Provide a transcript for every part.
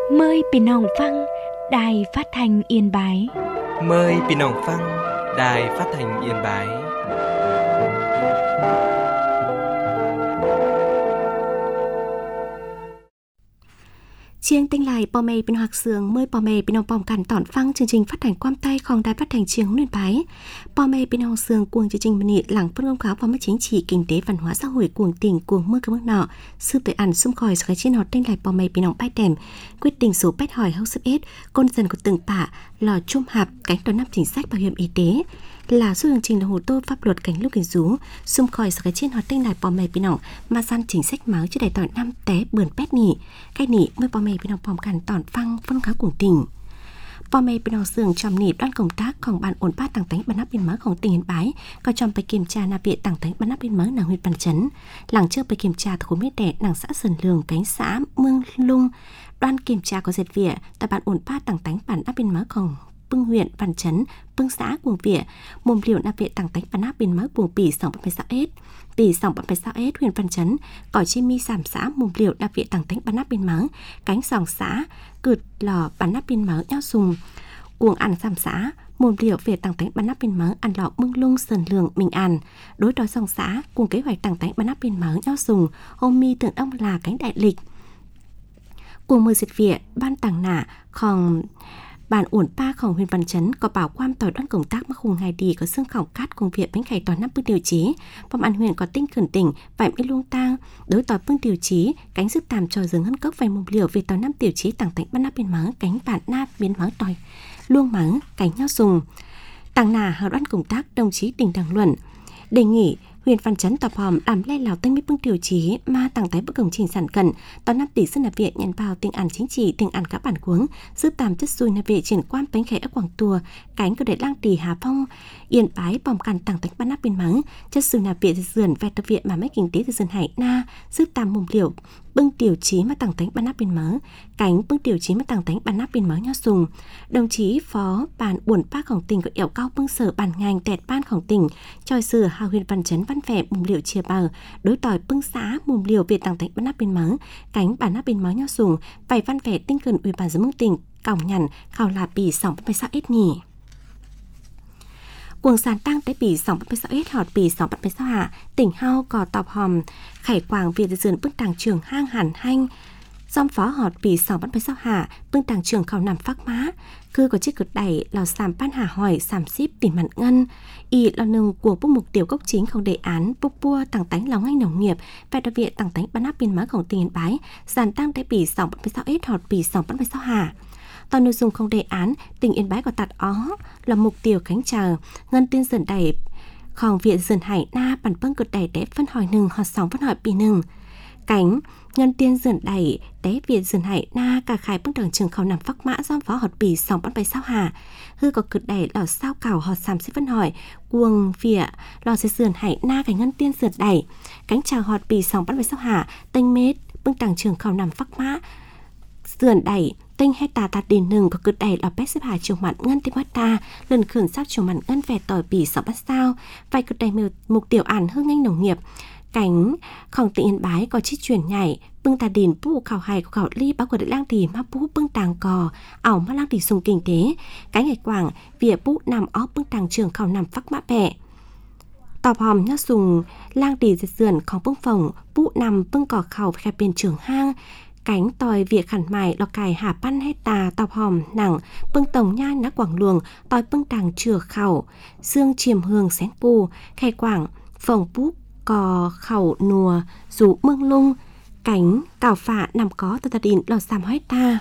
Mờiพี่น้องฟังđài phát thanh Yên Bái. Mời พี่น้องฟัง Đài Phát thanh Yên Bái. Chiêng tinh lại bò mê bên hoặc sường mời bò mê bên ông bòm cản tỏn phăng chương trình phát thanh quam tayของđài phát thanh Chiêng Yên Bái. Bò mê bên ông sường cuồng chương trình mani lẳng phân công cáo vào mất chính trị kinh tế văn hóa xã hội cuồng tỉnh cuồng mưa cái mức nọ sư tới ăn xung khỏi cái chiến họ tinh lại bò mê bên ông bái đèm quyết định số bách hỏi hậu sức ít con dân của từng bạ lò chung hạp cánh đón năm chính sách bảo hiểm y tế là số chương trình là hồ tô pháp luật cảnh lúc cảnh rú xung khỏi cái chiến họ tinh lại bò mê bên ông mà gian chính sách máu cho đại tỏi năm té bườn pét nỉ cái nỉ mới bò mê bên ông bòm cản tỏn phăng phân cáo cuồng tỉnh. Bò mê bên ông sường trong nịp đoan công tácของban ổn ba tàng tánh ban áp biên mớiของtỉnh Yên Bái có trongไปkiểm tra nạp viện tàng tánh ban áp biên mới nàng huyện Văn Chấn làng trướcไปkiểm tra thuộc miết đẻ nàng xã Sơn Lường cánh xã Mương Lung đoan kiểm tra có dệt vỉa tại ban ổn ba tàng tánh ban áp biên mớiของBưng huyện Văn Chấn Bưng xã Cuồng Vỉa mồm liều nạp viện tàng tánh ban áp biên mới Cuồng Pỉ 2.6s Pỉ 2.6s huyện Văn Chấn cỏ chi mi sàm xã mồm liều nạp viện tàng tánh ban áp biên mới cánh sòng xã cượt lò ban áp biên mới nhau sùng cuồng ăn sàm xã mồm liều về tàng tánh ban áp biên mới ăn lọ Mương Lung Sơn Lường Bình An đối đói sòng xã cuồng kế hoạch tàng tánh ban áp biên mới nhau sùng hôm mi tưởng ông là cánh đại lịch cuồng mười diệt vỉa ban tàng nảของbản ổn baของhuyện Văn Chấn có bảo quan tỏi đoan công tác mắc hùng ngày đi có xương khỏng cát công việc bánh khải tỏi năm bước điều chí phòng an huyện có tinh khẩn tỉnh vải mới luông tang đối tỏi bước điều chí cánh sức tàm trò dừng hân cốc vài mồm liều về tỏi năm điều chí tàng tánh ban nắp biên mớ cánh bản nát biến mớ tỏi luông mớ cánh nhau sùng tàng nà hờ đoan công tác đồng chí Đình Đằng Luận đề nghị huyện Văn Chấn tập hòm làm le lào tinh mấy bước điều chí mà tàng tái bất công trình sản cận tòa 5 tỷ dân nạp viện nhận vào tình ảnh chính trị tình ảnh các bản cuống giúp tàm chất xui nạp viện triển quan bánh khẽ ở Quảng Tùa cánh cơ đệ lang tỷ Hà Phong Yên Bái bòm càn tàng tánh ban nắp biên mắng chất xui nạp viện dườn vẹt tập viện mà mấy kinh tế từ dườn Hải Na giúp tàm mồm liều bưng điều chí mà tàng tánh ban nắp biên mớ cánh bưng điều chí mà tàng tánh ban nắp biên mớ nhau sùng đồng chí phó ban buồn bácของtỉnh có yêu cao bưng sở ban ngành tẹt banของtỉnh choi sửa hà huyện Văn Chấn văn vẻ mồm liều chia bờ đối tỏi bưng xã mồm liều về tàng tánh ban nắp biên mớ cánh ban nắp biên mớ nhau sùng vài văn vẻ tinh cần ủy ban dân mương tỉnh còng nhằn khảo là Pỉ 2.6s nhỉ cuồng sàn tăng tới Pỉ 2.6s họt Pỉ 2.6 hạ tỉnh hao cò tọp hòm khải quảng việt dườn bưng tàng trường hang hàn hanh dòng phó họt Pỉ 2.6 hạ bưng tàng trường khảo nằm phác má cứ có chiếc cực đẩy lò sàm ban hà hỏi sàm ship tìm mặn ngân y lo nâng của bút mục tiêu gốc chính không đề án bút bua tàng tánh lòng anh nông nghiệp và đặc biệt tàng tánh ban áp biên mớiของtỉnh Yên Bái sàn tăng tới Pỉ 2.6s họt Pỉ 2.6 hạ toàn nội dung không đề án tỉnh Yên Bái có tạt ó là mục tiêu cánh chờ ngân tiên dần đẩyของviện dần Hải Na bản bưng cực đẩy để phân hỏi nừng họt 2 phân hỏi Pỉ nừng cánh ngân tiên dần đẩy để viện dần Hải Na cả khai bưng đường trường khảo nằm phác mã do phó họt Pỉ 2.6 hà hư có cực đẩy lò sao cào họt sàm sẽ phân hỏi cuồng vỉa lò sẽ dần Hải Na cái ngân tiên dần đẩy cánh chào họt Pỉ 2.6 hà tênh mết bưng tàng trường khảo nằm phác mã dần đẩy tinh hay tà tạt đền nừng có cực đẩy lò bét xếp hà trường mặn ngân tim ta lần khẩn sát trường mặn ngân về tỏi Pỉ 2.6 sao vài cực đẩy mục tiêu ảnh hương anh nông nghiệp cánhของtỉnh Yên Bái có chiếc chuyển nhảy bưng tà đền bù khảo hài của khảo ly báo của đại lang tỷ mà bú bưng tàng cò ảo mà lang tỷ sùng kinh tế cánh ngày quảng vỉa bú nằm ó bưng tàng trường khảo nằm phác mã bẹ tọp hòm nhá sùng lang tỷ dệt dườnของbưng phòng bú nằm bưng cỏ khảo khai bên trường hang cánh tòi việc khẩn mài lò cài hà pan hay tà tọp hòm nặng bưng tổng nha ná quảng luồng tòi bưng tàng chừa khảo xương chiềm hương xén pù khai quảng phòng bú cò khẩu nùa rủ Mương Lung cánh cào phạ nằm có tà đìn lò sàm hói ta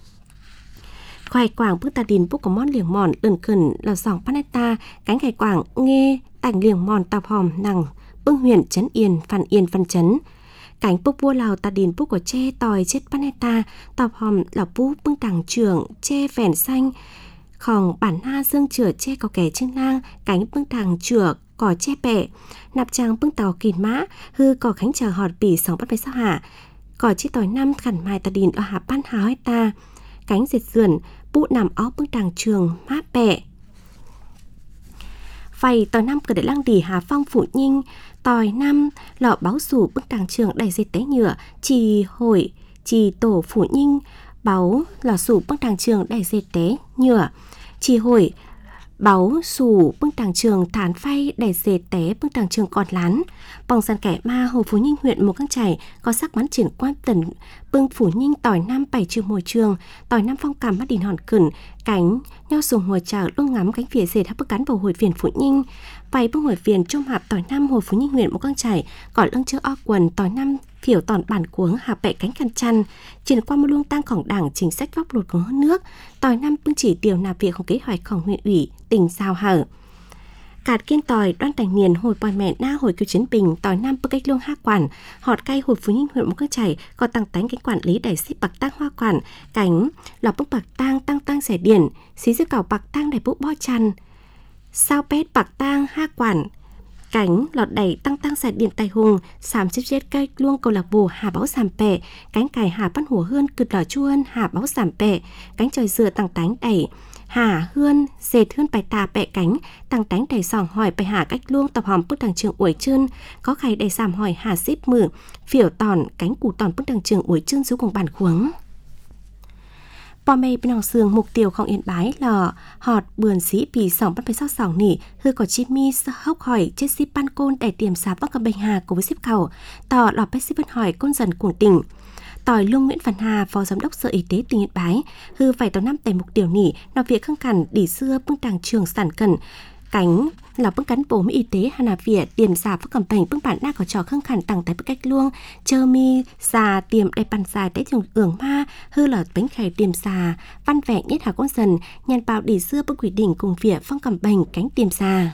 khoai quảng bước tà đìn bút có món liềng mòn lần khẩn lò sòng paneta cánh khai quảng nghe tành liềng mòn tạp hòm nằng bưng huyện Trấn Yên Văn Chấn cánh bút bua lào tà đìn bút có che tòi chết paneta tạp hòm là bút bưng tàng trường che phèn xanhของbản na dương chửa che có kẻ trên lang cánh bưng tàng chửa cỏ che bẹ nạp trang bưng tàu kìn mã hư cỏ khánh chờ họt Pỉ 2.6 hạ cỏ chi tỏi năm khẩn mai tà đìn ở hạ ban hà hói ta cánh dệt dườn bụ nằm ó bưng tàng trường mát bẹ vầy tỏi năm cửa đại lang đỉ Hà Phong Phụ Nhinh tỏi năm lọ báo sủ bưng tàng trường đầy dệt té nhựa trì hội trì tổ Phụ Nhinh báo là sủ bưng đàng trường đầy dệt té nhựa chỉ hồi báo sủ bưng đàng trường thán phay đầy dệt té bưng đàng trường còn lán bòng sàn kẻ ma Hồ Phú Ninh huyện Mù Căng Chải có sắc bắn triển quan tần bưng Phú Ninh tỏi năm bảy trường môi trường tỏi năm phong cảm mắt đìn hòn cẩn cánh nho sùng hồi trào luôn ngắm cánh phía dệt hấp bức cắn vào hồi viền Phú Ninh vài bưng hồi viền trong hạp tỏi năm Hồ Phú Ninh huyện Mù Căng Chải gọi lưng chơ o quần tỏi năm phiểu tòn bản cuống hạp bẹ cánh khăn chăn triển qua một luông tăngของđảng chính sách góp lột của nước tỏi năm bưng chỉ điều nạp việcของkế hoạchของhuyện ủy tỉnh Giao Hở cạt kiên tỏi đoan thành niên hồi bòi mẹ na hồi cựu chiến bình tỏi năm bưng cách luông ha quản họt cay hồi Phú Ninh huyện Mù Căng Chải có tăng tánh cánh quản lý đẩy ship bạc tang hoa quản cánh lọc bưng bạc tăng rẻ điển xí dư cảo bạc tang đẩy bút bo chăn sao pét bạc tang ha quản cánh lọt đẩy tăng rẻ điện tài hùng sàm xếp chết cây luông câu lạc bộ hà báo sàm pẹ cánh cài hà văn hùa hươn cực lò chuôn hà báo sàm pẹ cánh trời dừa tăng tánh đẩy hà hươn dệt hươn bài tà pẹ cánh tăng tánh đẩy sòng hỏi bài hà cách luông tập hòm bức đằng trường uổi chân có khay đẩy sàm hỏi hà xếp mử phiểu tòn cánh củ tòn bức đằng trường uổi chân xuống cùng bản khuống bò mê bên hòng sườn mục tiêu không yên bái là họt bườn sĩ bì sòng bắt phải sau sòng nỉ hư có chi mi hốc hỏi chết ship ban côn để tiềm xá bắc cầm bình hà cùng với ship cầu tỏ lọt bách ship hỏi côn dần cuồng tỉnh tỏi Lung Nguyễn Văn Hà phó giám đốc sở y tế tỉnh Yên Bái hư phải tàu năm tề mục điều nỉ nó việc khăng cản đỉ xưa bưng đàng trường sản cần cánh là bưng cán bộ y tế Hà Nà Việt tiềm xà phước cầm bệnh bưng bản na có trò khăng khản tặng tại bức cách luông chơ mi xà tiềm đầy bàn xà tế trường ưởng ma hư là bánh khải tiềm xà văn vẻ nhất hà con dần nhàn bào đỉ xưa bưng quỷ đỉnh cùng việc phong cầm bệnh cánh tiềm xà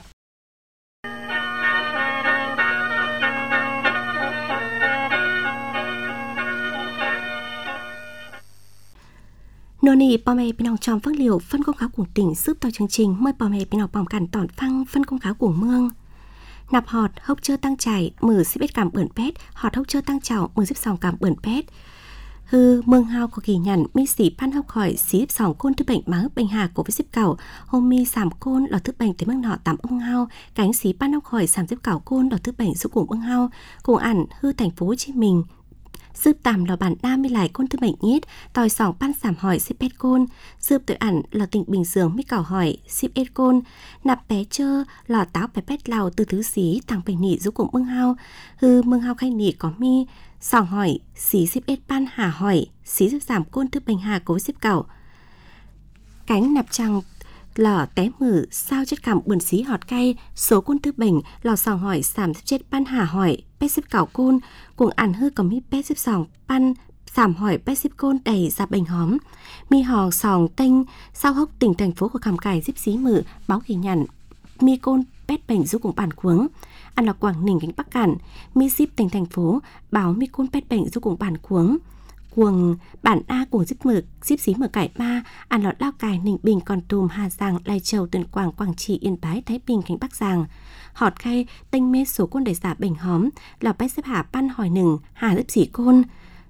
nô nì bò mè bên ông trong phước liệu phân công kháo của tỉnh giúp tàu chương trình mời bò mè bên ông bỏng cản tỏn phăng phân công kháo của mương nạp họt hốc chơ tăng chảy mở xếp bết cảm bẩn pét họt hốc chơ tăng chảo mở xếp sòng cảm bẩn pét hư mương hao có kỳ nhận mi sĩ pan hốc khỏi xếp sòng côn thứ bệnh máu bệnh hà của với xếp cẩu hôm mi sàm côn lò thứ bệnh tới mương nọ tạm ông hao cánh xí pan hốc khỏi sàm xếp cẩu côn lò thứ bệnh giúp cùng mương hao cùng ẩn hư thành phố Hồ Chí Minh Dư tàm là bản đa mi lại côn thứ bệnh nhít tòi sòng pan sảm hỏi ship pet côn dư tự ẩn là tỉnh Bình Dương mi cảo hỏi ship et côn nạp bé chơ là táo bé pet lào từ thứ xí tàng bệnh nỉ giúp cùng mương hao hư mương hao khay nỉ có mi sòng hỏi xí ship et pan hà hỏi xí giúp giảm côn thứ bệnh hà cố ship cảo cánh nạp trăng lò té mử sao chất cảm buồn xí họt cay số côn thứ bệnh lò sòng hỏi sảm chết pan hà hỏi pet xếp cảo côn cùng ăn hư có mi pet xếp sòng pan sảm hỏi pet xếp côn đầy ra bệnh hóm mi hò sòng tênh sao hốc tỉnh thành phố của Cam Cải díp xí mử báo ghi nhận mi côn pet bệnh giúp cùng bản cuống ăn là Quảng Ninh cánh Bắc Cản mi ship tỉnh thành phố báo mi côn pet bệnh giúp cùng bản cuống cuồng bản A cuồng díp mực díp xí mở cải ba ăn lọt Lao Cải Ninh Bình Kon Tum Hà Giang Lai Châu Tuyên Quang Quảng Trị Yên Bái Thái Bình cánh Bắc Giang họt khay tênh mê số côn đầy giả bệnh hóm là bách xếp hạ pan hỏi nừng hà lớp xỉ côn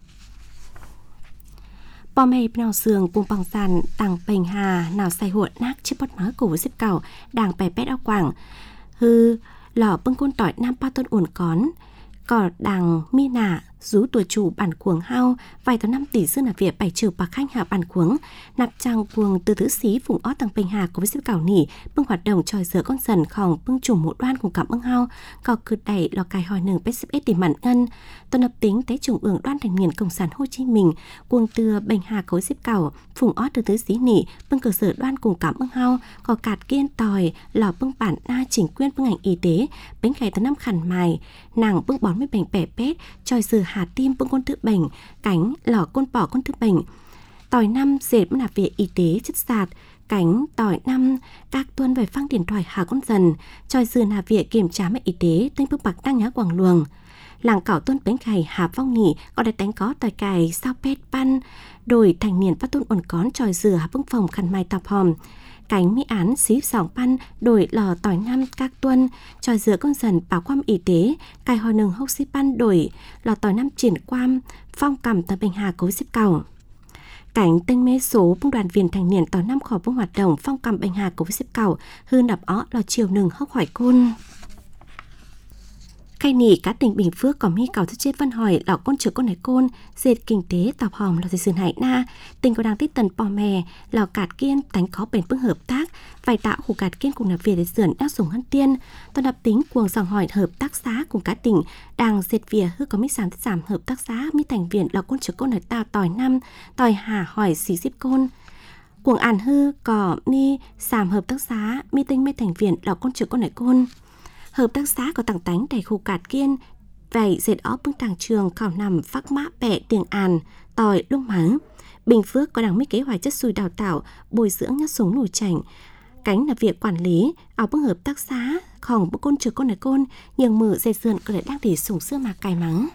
bò mê nào sườn cùng bằng sàn tàng bệnh hà nào say huộn nát chiếc bót máu cổ với xếp cảo đàng bè pét áo quảng hư lò bưng côn tỏi nam pa tôn uổng cón cỏ đàng mi nả rú tuổi chủ bản cuồng hao vài tàu 5 tỷ dương là việc bảy trừ bạc khanh hạ bản cuống nạp trang cuồng từ thứ xí vùng ó tăng bình hà có với xếp cảo nỉ bưng hoạt động tròi dở con dần khòng bưng chủ một đoan cùng cảm bưng hao cỏ cực đẩy lò cài hỏi nừng pet xếp để mặn ngân toàn lập tính tế trùng ưởng đoan thành miền cộng sản Hồ Chí Minh cuồng từ bình hà có xếp cảo vùng ó từ thứ xí nỉ bưng cơ sở đoan cùng cảm bưng hao cỏ cạt kiên tòi lò bưng bản na chỉnh quyên bưng ngành y tế bánh khải từ năm khẩn mài nàng bưng bón với bệnh bẻ pet tròi dở hà tim bưng con tự bệnh cánh lò côn bỏ con tự bệnh tỏi năm dệt bưng nạp về y tế chất sạt cánh tỏi năm các tuân về phang điện thoại hà con dần tròi dừa nạp về kiểm tra mẹ y tế tên bưng bạc đang nhá quảng luồng làng cảo tuân bánh khải hà phong nỉ có đại đánh có tỏi cài sao pet pan đổi thành niên phát tuân ổn cón tròi dừa hà bưng phòng khăn mai tọc hòm cánh mỹ án xí sòng pan đổi lò tỏi năm các tuân tròi dừa con dần bảo quam y tế cài hồi nừng hốc xí pan đổi lò tỏi năm triển quam phong cầm tờ bình hà cố xếp cầu cảnh tên mê số bung đoàn viên thành niên tỏi năm khỏi bung hoạt động phong cầm bình hà cố xếp cầu hư đập ó lò chiều nừng hốc hỏi côn Khai nỉ cá tỉnh Bình Phước có mi cầu thức chết văn hỏi lọ con chữ con này côn dệt kinh tế tọp hòm lọ dệt sườn hải na tỉnh có đang tích tần pò mè lọ cạt kiên tánh có bền vững hợp tác vài tạo khu cạt kiên cùng là về để sườn đắc dùng hân tiên toàn đập tính cuồng dòng hỏi hợp tác xã cùng cá tỉnh đang dệt vỉa hư có mi giảm hợp tác xã mi thành viện lọ con chữ con này tao tỏi năm tỏi hà hỏi xí xíp côn cuồng ản hư có mi giảm hợp tác xã mi tinh mi thành viện lọ con chữ con này côn hợp tác xã có tặng tánh đầy khu cạt kiên vậy dệt ó bưng tàng trường khảo nằm phác mã bẹ tiền àn tỏi lúc mắng Bình Phước có đảng mấy kế hoạch chất xùi đào tạo bồi dưỡng nhát súng nổi chảnh cánh là việc quản lý áo bưng hợp tác xã khỏng bưng côn trừ con này côn nhưng mở dệt sườn có lại đang để sủng xưa mà cài mắng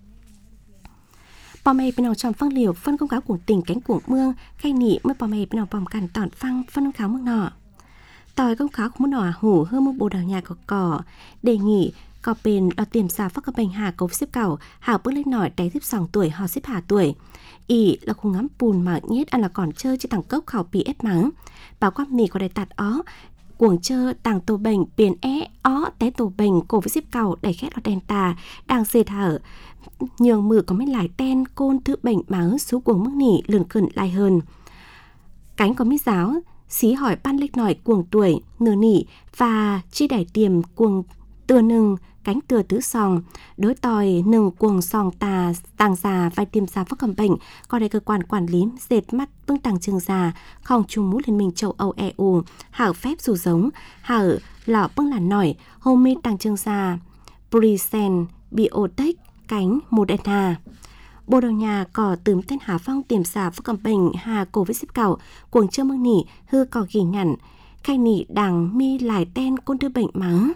Pò mê bên nào trong phân liều phân công cáo của tỉnh cánh của mương khai nị mới pò mê bên nào bòm cằn tỏn phăng phân công cáo mương nọ tỏi công cáo của mương nọ hủ hơn một bồ đào nhà cỏ đề nghị có bên đo tìm ra phát các bệnh hà cấu xếp cầu hảo bước lên nổi đáy xếp 2 tuổi họ xếp hà tuổi ỉ là khu ngắm bùn mà nhét ăn là còn chơi trên tầng cốc khảo bị ép mắng bảo quan nỉ có đầy tạt ó cuồng chơ tàng tổ bệnh biển ó té tổ bệnh cổ với xếp cầu đẩy khét vào đèn tà đang dệt hở nhường mưa có mấy lại ten côn thứ bệnh máu số cuồng mức nỉ lườn cẩn lại hơn cánh có mấy giáo xí hỏi ban lệch nổi cuồng tuổi nửa nỉ và chi đẩy tiềm cuồng từa nừng cánh từa tứ sòng đối tòi nừng cuồng sòng tà tàng già vai tiêm già phát cầm bệnh có đây cơ quan quản lý dệt mắt vương tàng trường già không chung mũ liên minh châu Âu EU hảo phép dù giống hảo lọ bưng làn nổi hôm mi tàng trường già Prisen Biotech cánh Moderna Bồ Đào Nha có tướm tên Hà Phong tiềm xà phát cầm bệnh hà cổ với xếp cầu cuồng chơ mương nỉ hư có ghi nhận khai nỉ đằng mi lại tên côn đưa bệnh mắng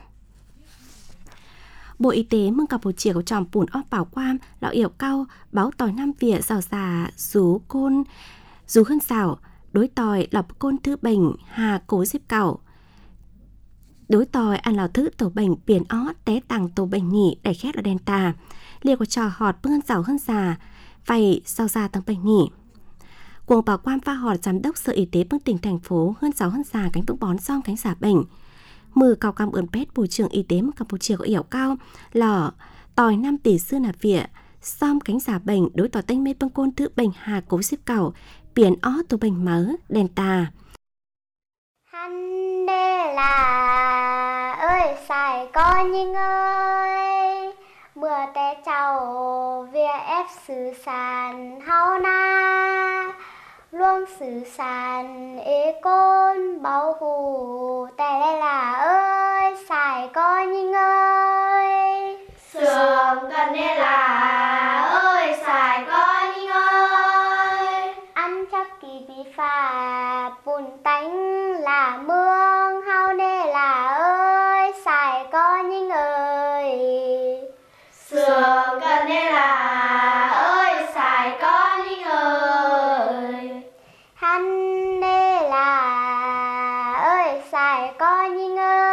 Bộ Y tế mừng gặp một chiều của tròm bùn óp bảo quam lão yểu cao báo tỏi năm vỉa rào già rú côn rú hơn xảo đối tỏi lọc côn thứ bệnh hà cố xếp cầu đối tỏi ăn lào thứ tổ bệnh biển ó té tàng tổ bệnh nhỉ đẩy khét ở đèn tà liều của trò họt bưng hơn giàu hơn già vậy sao ra tăng bệnh nhỉ cuồng bảo quan pha họt giám đốc sở y tế bưng tỉnh thành phố hơn giàu hơn già cánh bưng bón xong cánh xả bệnh mừ cao cam ươn pét bộ trưởng y tế Campuchia có yểu cao lỏ tỏi 5 tỷ sư nạp vỉa xong cánh giả bệnh đối tỏ tanh mê băng côn thứ bệnh hà cố xếp cầu biển ó tổ bệnh mớ đèn tà hắn đê là ơi xài con nhưng ơi mưa té chào vỉa ép xử sàn hao na luôn xử sàn ế côn bảo hù tại đây là ơi xài con nhưng ơi sườn cần đây là ơi xài con nhưng ơi ăn chắc kỳ bị phạt bùn tánh là mương hao nê là ơi xài con nhưng ơi sườn cần đây là ơi xài con nhưng ơi hắn đê là ơi xài con nhưng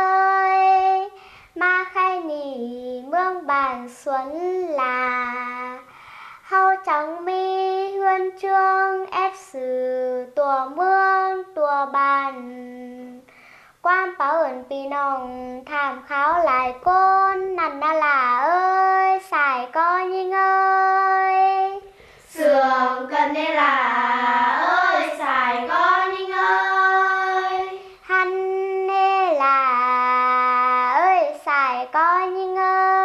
ơi ma khai nỉ mương bàn xuân là hau trắng mi huân chương ép sử tùa mương tùa bàn quan bảo ẩn pì nòng tham khảo lại côn nằn na là ơi xài con nhưng ơi sườn cần đây là ơi xài con nhưng ơi hắn nê là ơi xài con nhưng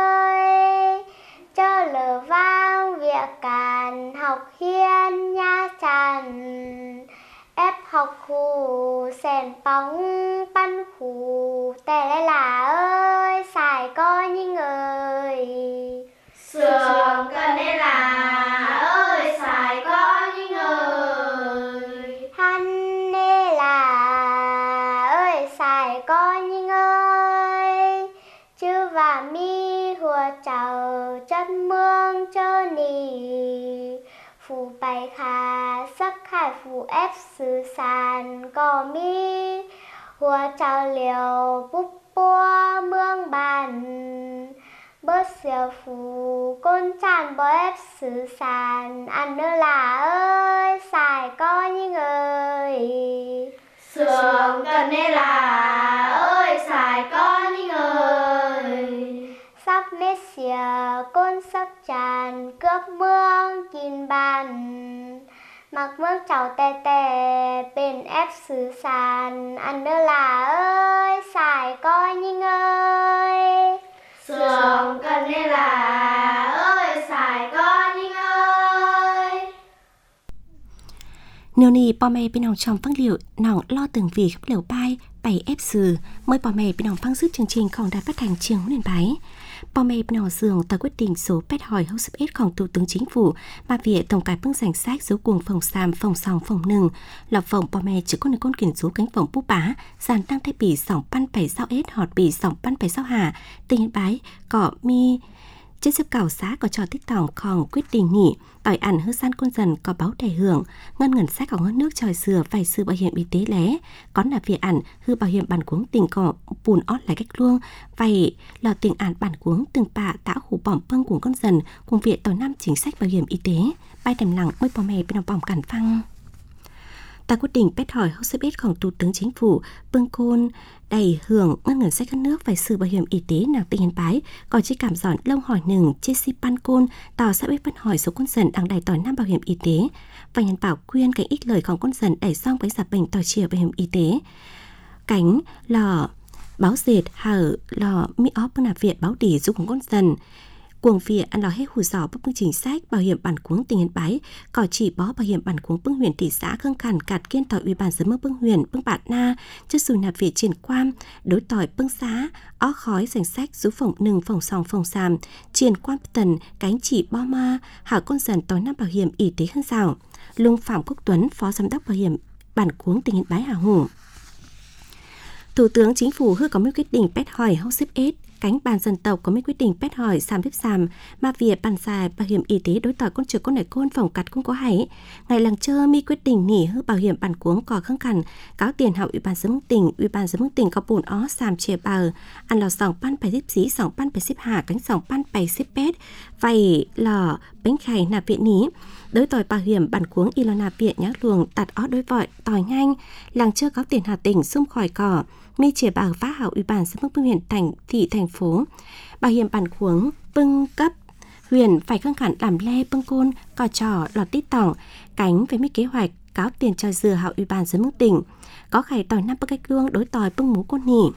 ơi chơ lờ vang việc càn học hiên nha tràn ép học hù sèn bóng pan hù tè đây là ơi xài con nhưng ơi sườn cần đây là ơi xài con nhưng ơi hắn nê là ơi xài con nhưng ơi chư và mi hùa chào chân mương chơ nì phù bày khà sắc khải phù ép sư sàn cò mi hùa chào liều búp bua mương bàn bớt xìu phù côn tràn bó ép sư sàn ăn nữa là ơi xài con nhưng ơi sườn cần đây là ơi xài con nhưng ơi sắp mết xìa côn sắc tràn cướp mương kín bàn mặc mương chào tè tè bên ép xứ sàn ăn đơ là ơi xài coi nhinh ơi sườn cần nên là ơi xài coi nhinh ơi. Nếu ni bò mẹ bên nòng trong phăng liệu nòng lo từng vì khắp liều bay bày ép xứ mới bò mẹ bên nòng phăng dứt chương trìnhของđài phát thanh Chiêng Nền Bái. Bò mẹ bên nòng giường tờ quyết định số pet hỏi hậu sắp ếtของThủ tướng Chính phủ mà việc tổng cải bưng danh sách số cuồng phòng xàm phòng sòng phòng nừng là phòng bò mẹ chỉ có nơi con kiển số cánh phòng búp bá dàn tăng thay bì sòng pan 7 sao ết họt bì sòng pan 7 sao hà tình Yên Bái cọ mi trên xếp cảo xã có trò tích tổng còn quyết định nghỉ tỏi ẩn hư san quân dần có báo đầy hưởng ngân sách có ngân nước tròi sửa phải sự bảo hiểm y tế lé có là việc ẩn hư bảo hiểm bản cuống tình cọ bùn ót lại cách luôn vậy là tiền ẩn bản cuống từng bạ tả hủ bỏng pâng của con dần cùng việc tỏi năm chính sách bảo hiểm y tế bay đầm lặng mới bò mè bên đồng bỏng cản phăng ta quyết định pet hỏi hậu xếp của Thủ tướng Chính phủ bưng côn đầy hưởng ngân sách các nước phải sự bảo hiểm y tế nàng Tỉnh Yên Bái còn chỉ cảm giòn lâu hỏi nừng chia si pan côn tàu sẽ biết phân hỏi số con dần đang đầy tỏi năm bảo hiểm y tế và nhân bảo quyên cảnh ít lờiของcon dần đẩy xong với giả bệnh tỏi chia bảo hiểm y tế cánh lò báo dệt hở lò mi óp bưng nạp viện báo đỉ giúp của con dần cuồng việc ăn lò hết hủ giỏ bức bưng chính sách bảo hiểm bản cuống Tỉnh Yên Bái có chỉ bó bảo hiểm bản cuống bưng huyện thị xã khương khẩn cạt kiên tỏi ủy ban dân bưng huyện bưng bạn na chất xùi nạp viện triển quan đối tỏi bưng giá ó khói danh sách rú phòng nừng phòng sòng phòng sàm triển quan tần cánh chỉ bo ma hảo con dần tỏi năm bảo hiểm y tế hơn rào Lung Phạm Quốc Tuấn phó giám đốc bảo hiểm bản cuống Tỉnh Yên Bái hảo hủ Thủ tướng Chính phủ hư có mấy quyết định pet hỏi hậu xếp ết cánh ban dân tộc có mấy quyết định pet hỏi xàm tiếp xàm mà việc bàn dài bảo hiểm y tế đối tỏi con trượt con nảy côn phòng cắt cũng có hay ngày làng chơ mi quyết định nghỉ hư bảo hiểm bản cuống có khăng khẩn cáo tiền hậu ủy ban dân tỉnh có bùn ó xàm chè bờ ăn lò sòng pan phải xếp xí sòng pan phải xếp hạ cánh sòng pan phải xếp pet vậy lò bánh khải nạp viện ní đối tỏi bảo hiểm bản cuống y lo nạp viện nhác luồng tạt ó đối vọi tỏi nhanh làng chơ có tiền Hà Tỉnh xung khỏi cỏ mi chè bờ phá hảo ủy ban dân bưng huyện thành phố bảo hiểm bản cuống bưng cấp huyện phải khăng khẩn làm le bưng côn cò trò lọt tít tỏng cánh với mi kế hoạch cáo tiền cho dừa hảo ủy ban dân bưng tỉnh có khải tỏi năm bưng cách luông đối tỏi bưng mú côn nhỉ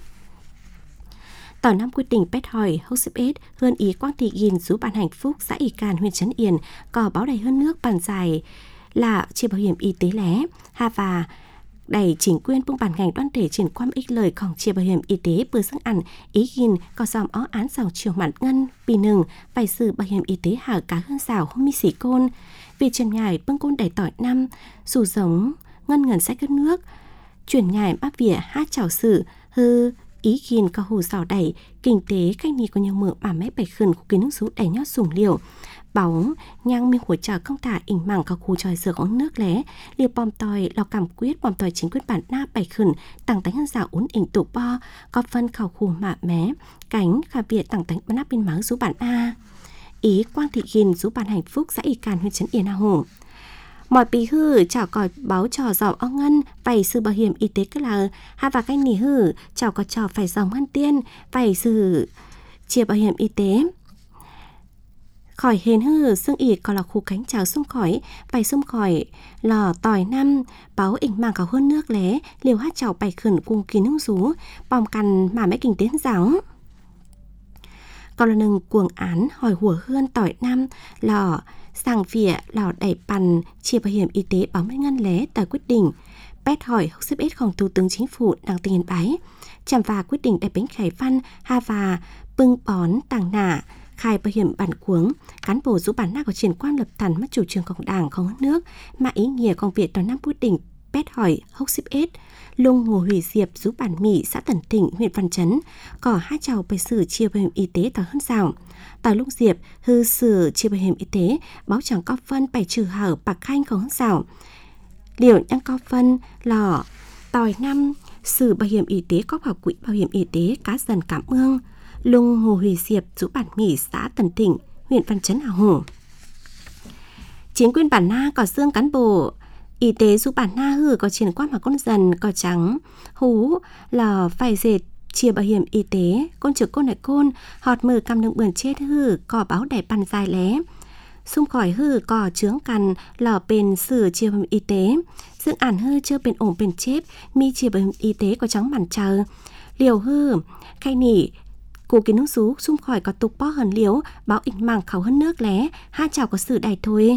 tỏi năm quyết định pet hỏi hậu xếp ết hơn ý Quang Thị Gìn rú bản hạnh phúc xã Y Càn huyện Trấn Yên có báo đầy hơn nước bàn dài là chia bảo hiểm y tế lé ha và đẩy chính quyền bưng bản ngành đoàn thể triển quan ích lờiของchia bảo hiểm y tế bữa sáng ăn ý gìn có dòng ó án dòng chiều mặn ngân vì nừng phải sự bảo hiểm y tế hở cá hơn rào hôm mi xỉ côn vì trần nhài bưng côn đẩy tỏi năm dù giống ngân sách các nước chuyển nhài bác vỉa hát chào sự hư ý gìn có hù rào đẩy kinh tế cách ni có nhiều mượn bà mẹ bạch khẩn của kiến nước rú đẩy nhót sủng liều bóng nhang mi hỗ trợ công tả ỉnh mảng có khu tròi dược ống nước lé liều bom tòi lò cảm quyết bom tòi chính quyết bản na bạch khẩn tặng tánh hơn rào uốn ỉnh tụ bo có phân khảo khu mạ mé cánh khả việt tặng tánh bắn áp bên máu rú bản a ý Quang Thị Gìn rú bản hạnh phúc xã Y Càn huyện Trấn Yên a Hồ mọi bí hư chào còi báo trò dò o ngân phải sự bảo hiểm y tế cứ là ha và cái nỉ hư chào có trò phải dòng ngân tiên phải sự chia bảo hiểm y tế khỏi hền hư xương ỉ còn là khu cánh chào xung khỏi phải xung khỏi lò tỏi năm báo ỉnh màng có hơn nước lé liều hát chào bày khẩn cùng kỳ nước rú bom cằn mà mấy kinh tế giáo còn là nừng cuồng án hỏi hùa hơn tỏi năm lò sang vỉa lò đẩy bàn chia bảo hiểm y tế báo mấy ngân lé tại quyết định pet hỏi hậu xếp ếtของThủ tướng Chính phủ nàng Tỉnh Yên Bái chạm và quyết định đại bánh khải văn ha và bưng bón tàng nả khai bảo hiểm bản cuống cán bộ rú bản na có triển quan lập thần mất chủ trươngของđảngของnước mà ý nghĩaของviệc toàn năm quyết định pet hỏi hốc xếp ết lung ngô hủy diệp rú bản mỹ xã Tần Tỉnh huyện Văn Chấn có hai chào bày sử chia bảo hiểm y tế tỏi hơn rào tỏi lúc diệp hư sử chia bảo hiểm y tế báo chẳng có phân bày trừ hở bạc khanh không hơn rào liệu nhang có phân lò tỏi năm sử bảo hiểm y tế có vào quỹ bảo hiểm y tế cá dần cảm ương lung hồ hủy diệp rú bản mỹ xã Tần Tỉnh huyện Văn Chấn Hà Hồ chính quyền bản na có xương cán bộ y tế rú bản na hư có triển quan mà con dần có trắng hú là phải dệt chia bảo hiểm y tế con trực côn đại côn họt mờ cầm nâng bườn chết hư cỏ báo đẻ bàn dài lé xung khỏi hư cỏ chướng cằn lò bền sửa chia bảo hiểm y tế dưỡng ản hư chưa bền ổn bền chết mi chia bảo hiểm y tế có trắng màn chờ liều hư khay nỉ cụ kiến nước rú xung khỏi có tục bó hờn liếu báo ỉnh màng khẩu hơn nước lé ha chào có sự đài thôi.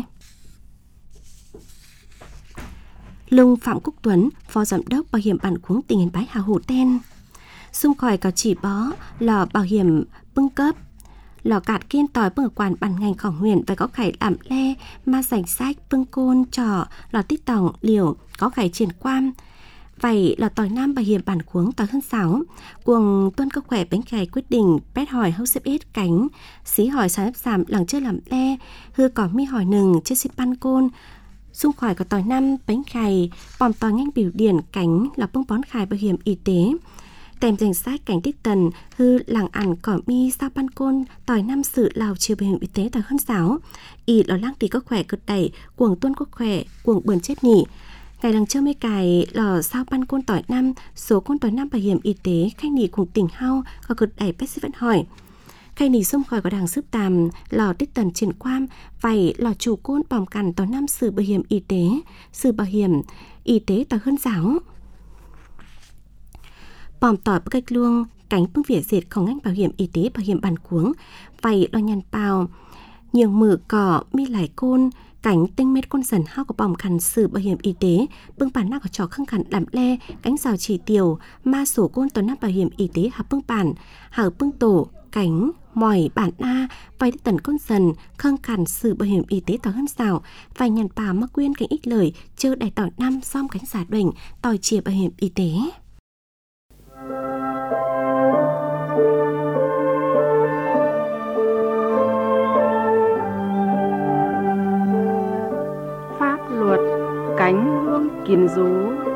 Lung Phạm Quốc Tuấn, Phó Giám đốc Bảo hiểm Bản Cuống tỉnh Yên Bái Hà Hồ Ten. Xung khỏi có chỉ bó lò bảo hiểm bưng cấp, lò cạt kiên tỏi bưng ở quản bản ngành khỏng huyện và có khải làm le, ma danh sách bưng côn trò, lò tít tỏng liều, có khải triển quan. Vậy là tỏi nam bảo hiểm Bản Cuống tỏi hơn 6, cuồng tuân cơ khỏe bánh khải quyết định pét hỏi hâu xếp ít cánh, xí hỏi sáng giảm lằng chơi làm le, hư có mi hỏi nừng chơi xếp ban côn, xung khỏi có tỏi năm bánh khải, bòm tỏi nganh biểu điển cánh là bưng bón khải bảo hiểm y tế. Tèm danh sách cảnh tích tần hư làng ẩn cỏ mi sao ban côn tỏi năm sự lào chiều bảo hiểm y tế tỏi hơn 6. Y là lang tí có khỏe cực đẩy, cuồng tuân có khỏe, cuồng bườn chết nhỉ. Ngày lần chơi mấy cài lò sao ban côn tỏi năm, số côn tỏi năm bảo hiểm y tế khách nỉ cùng tỉnh hao có cực đẩy bác sĩ vẫn hỏi. Khách nỉ xung khỏi có đảng sức tàm lò tích tần triển quan, vậy lò chủ côn bòm cằn tỏi năm sự bảo hiểm y tế tỏi hơn 6. Bòm tỏi bức cách luông cánh bưng vỉa dệtของngành bảo hiểm y tế bảo hiểm Bản Cuống vậy lo nhằn bào nhiều mử cỏ mi lại côn cánh tinh mét con dần hao của bòm khăn sự bảo hiểm y tế bưng bản nào có trò khăn khăn làm le cánh rào chỉ tiểu ma sổ côn tòa năm bảo hiểm y tế hà bưng bản hà bưng tổ cánh mỏi bản a vay tần con dần khăn khăn sự bảo hiểm y tế tỏi hơn xào vài nhằn bào mắc quyên cánh ít lời chơ đại tỏi năm xóm cánh giả đuềnh tỏi chia bảo hiểm y tế. Pháp luật cánh hương kiến rú.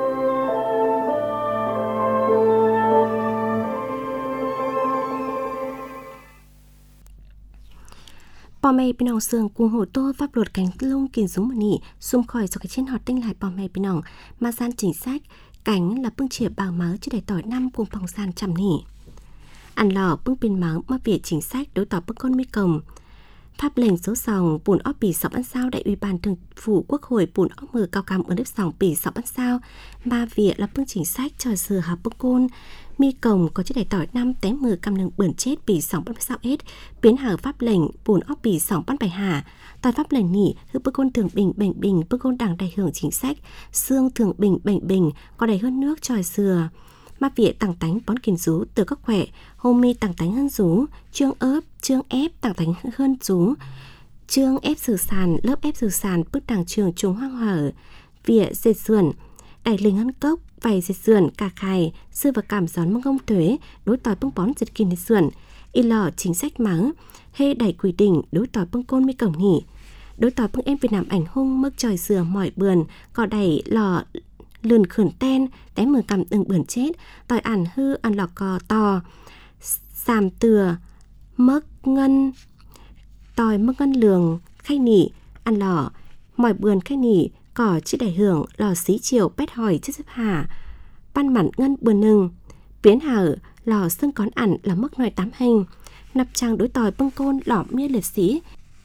Bò mê bên nòng sườn cuồng hồ tô pháp luật cánh lông kiến rú mà nỉ xung khỏi do cái trên họt tinh lại bò mê bên nòng mà gian chính sách cánh là bưng chìa bào máu cho để tỏi năm cùng phòng gian chăm nỉ ăn lò bưng pin máu mà việc chính sách đối tỏ bưng con mi cồng pháp lệnh số sòng bùn óp bì sọc ăn sao đại ủy ban thường vụ quốc hội bùn óp mờ cao cam ở nước sòng bì sọc ăn sao mà việc là bưng chính sách cho sửa hợp bưng côn mi cồng có chiếc đài tỏi năm té mờ cầm nừng bẩn chết bì sòng bắt sao hết biến hở pháp lệnh bùn óp bì sòng bắt bài hà tòa pháp lệnh nỉ hư bưng côn thường bình bệnh bình bưng côn đảng đại hưởng chính sách xương thường bình bệnh bình có đầy hơn nước tròi sừa mà việc tàng tánh bón kiến rú từ các khỏe hôm mi tàng tánh hơn rú chương ép tàng tánh hơn rú chương ép sử sàn lớp ép sử sàn bức đảng trường chúng hoang hở vỉa dệt sườn đại linh hơn cốc vài dệt sườn cà khài sư và cảm gión mông ông thuế đối tỏi bưng bón dệt kinh sườn y lò chính sách mắng hê đẩy quy định đối tỏi bưng côn mi cổng nhỉ đối tỏi bưng em Việt Nam ảnh hung mức trời sửa mỏi bườn có đẩy lò lườn khẩn ten té mờ cầm đừng bườn chết tỏi ản hư ăn lò cò to sàm từa mấc ngân tỏi mấc ngân lường khay nỉ ăn lò mỏi bườn khay nỉ cỏ chỉ đại hưởng lò xí chiều pét hỏi chất xếp hà ban mặn ngân bườn nừng biến hở lò xương cón ản là mấc nòi 8 hình nạp trang đối tỏi bưng côn lọ mía liệt sĩ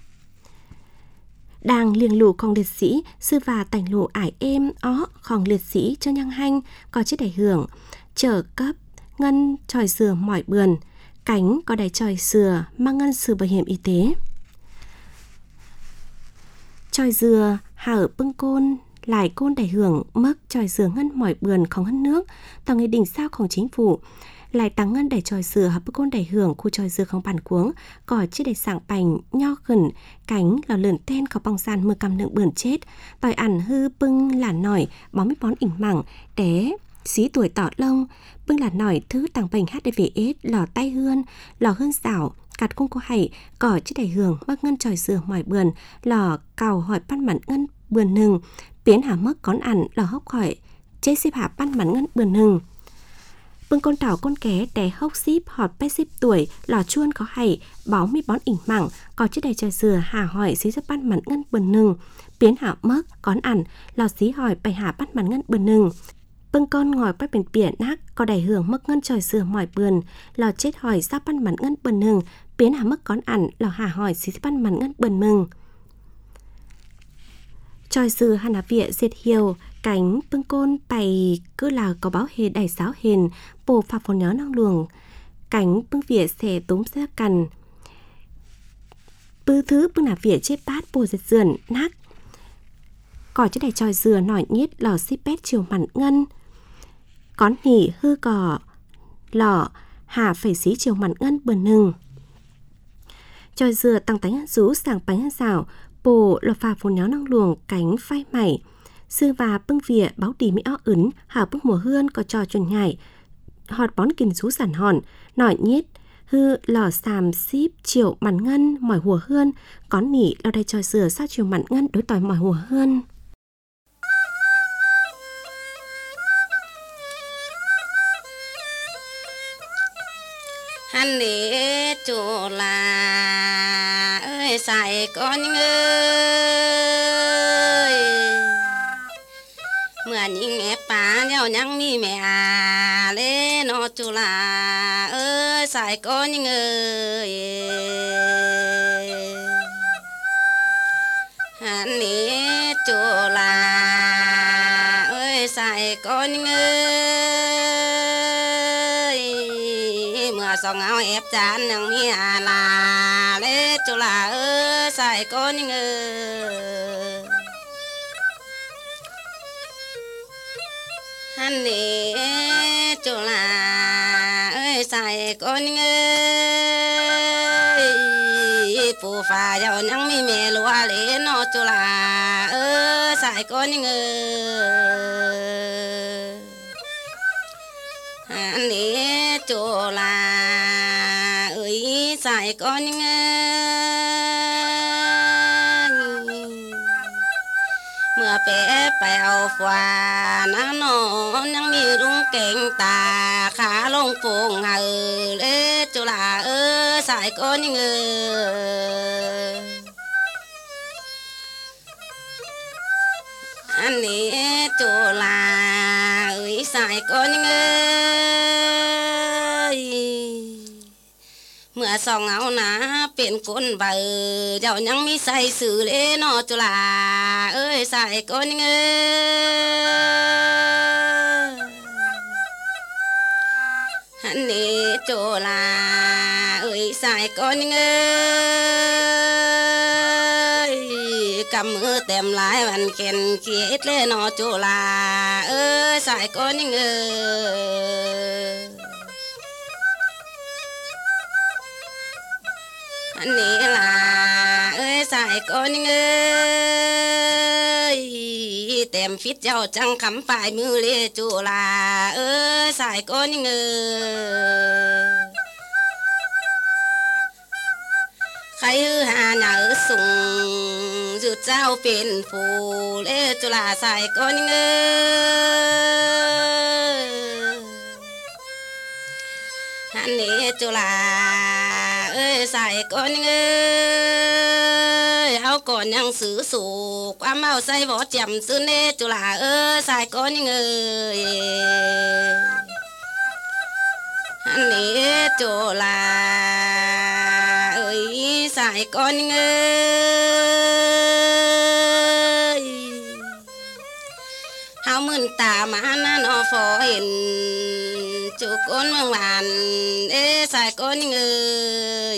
đang liềng lù không liệt sĩ sư và tành lù ải êm ó không liệt sĩ cho nhăng hanh có chiếc đại hưởng trở cấp ngân tròi sừa mỏi bườn cánh có đại tròi sừa mang ngân sừa bảo hiểm y tế tròi dừa hở bưng côn lại côn đại hưởng mất tròi sừa ngân mỏi bườn không hân nước tàu nghị định saoของchính phủ lại tăng ngân đẩy tròi sừa hợp côn đẩy hưởng khu tròi sừa không Bản Cuống cỏ chiếc đẩy sảng bành nho khẩn cánh lò lợn ten có bong sàn mưa cầm nượng bườn chết tỏi ẩn hư bưng là nổi bóng mít bón ỉnh mẳng té xí tuổi tỏ lông bưng là nổi thứ tàng bệnh HIVS lò tay hươn lò hươn xảo cắt cung có hảy cỏ chiếc đẩy hưởng mắc ngân tròi sừa mỏi bườn lò cào hỏi pan mặn ngân bườn nừng biến hà mất con ẩn lò hốc khỏi chế xếp hạ pan mặn ngân bườn nừng bưng con tảo con ké té hốc xíp họt pét xíp tuổi lò chuôn có hảy báo mi bón ỉnh mẳng có chiếc đầy tròi sừa hà hỏi xí xếp pan mặn ngân bườn nừng biến hạ mất con ẩn lò xí hỏi bày hạ pan mặn ngân bườn nừng bưng con ngồi bắtเป็นเปียนักก็ได้เหืองมักเงินจอยเสือหมอยเปือนเราเช็ดหอยซับปั้นหมันเงินเปิ้นหนึ่งเปลี่ยนหามักก้อนอันเราหาหอยสิปั้นหมันเงินเปิ้นมึงจอยsư Hàn Việt diệt hiệu cánh bưng côn bày cứ là có báo hề đầy sáo hền bồ phạt phồn nhớ năng luồng cánh bưng Việt sẽ túm xe cằn bư thứ bưng nà Việt chết bát bồ giật dườn nát cỏ chứ đầy tròi dừa nổi nhít lò xếp bét chiều mặn ngân có nỉ hư cỏ lò hà phải xí chiều mặn ngân bờ nừng tròi dừa tăng tánh rú sàng bánh rào bồ lò phà phồn nháo năng luồng cánh phai mảy sư và bưng vỉa báo đi mỹ ó ấn hảo bưng mùa hương có trò chuẩn nhảy họt bón kìm rú sản hòn nổi nhít hư lò sàm xíp chiều mặn ngân mỏi hùa hương có nỉ lò đầy tròi dừa sao chiều mặn ngân đối tỏi mỏi hùa hương hắn để chỗ là ơi xài con ơi mưa nhìn ép phá nhau nhăng mi mẹ lên nó chỗ là ơi xài con ơi hắn để chỗ là ơi xài con ơi song áo ép chán nằng mi là lê chỗ là ơ xài con ngơ hắn nè chỗ là ơi xài con ngơ phù phà giàu nhăng mi mẹ lúa lê nó chỗ là ơ xài con ngơ hắn nè chỗ là xài con mưa bé bèo phà nắng nọ nắng mi rung keng tà khá lông phùng hờ lê chỗ là xài con anh nè chỗ là xài con mưa song áo ná biển cuốn bờ giàu nhăng mi say xử lễ nó chỗ là ơi xài con hắn nè chỗ là ơi xài con cầm mưa tem lại bàn kèn kia lên nó chỗ là ơi xài con anh nè là ơi xài con ơi tem phít giàu trăng khắm phải mưa lê chỗ là ơi xài con khai hư hà nhớ sùng rượt trao biển phù lê chỗ là xài con anh nè chỗ là ơi xài con ơi áo còn nhang sử sủ qua màu say vỏ chầm sư nê chỗ là ơi xài con ơi anh nè chỗ là ơi xài con ơi hao mươn tà mà nó phò hiện chú con mương bàn ê xài con người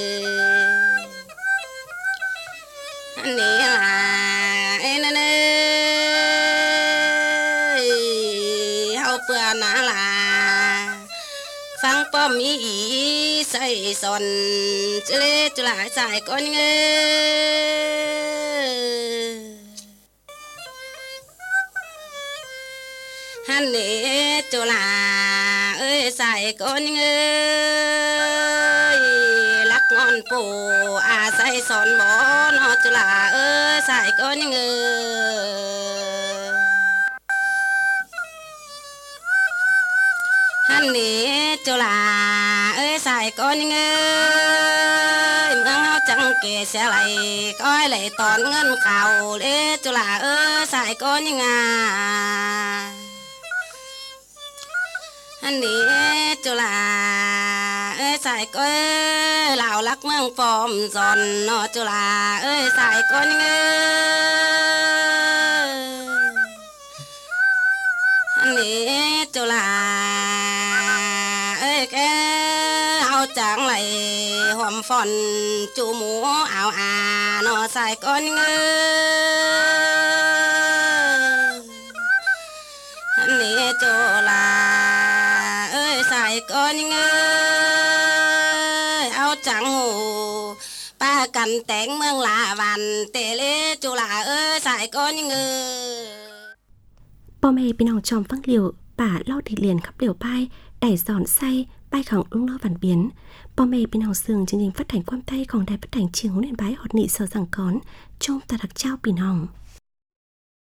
anh nè là em ơi hao bữa nã là phăng bom ý say son chứ lê chứ lại xài con người hắn nè chỗ là ơi xài con ơi lắc ngon bù à say son bó nó chỗ là ơi xài con hắn nè chỗ là ơi xài con ơi mương áo trắng kề xe lại coi lại toàn ngân khảo lê chỗ là ơi xài con อันนี้จุฬาเอ้ยสายก้อยเหล่ารักเมืองฟอมซอนเนาะจุฬาเอ้ยสายก้อยเอ้ยอันนี้จุฬาเอ้ยแกเอาจังไหลหอมฟอนจูหมูเอาเนาะสายก้อยเอ้ยอันนี้จุฬาใส่ก้อนเงยเอาจังหูป้ากันแต่งเมืองลาวันเตเลจุฬาใส่ก้อนเงยปอเมเป็นน้องจอมฟังเหลียวป่าเล่าที่เรียนขับเหลียวป้ายได้สอนไส้ป้ายของลุงเล่าวันเบียนปอเมเป็นน้องเสืองจริงๆphát hànhความใต้ของได้phát hànhเชียงhuyện báiหอดnghị sở giảng cón trongตาดักเจ้าปีน้อง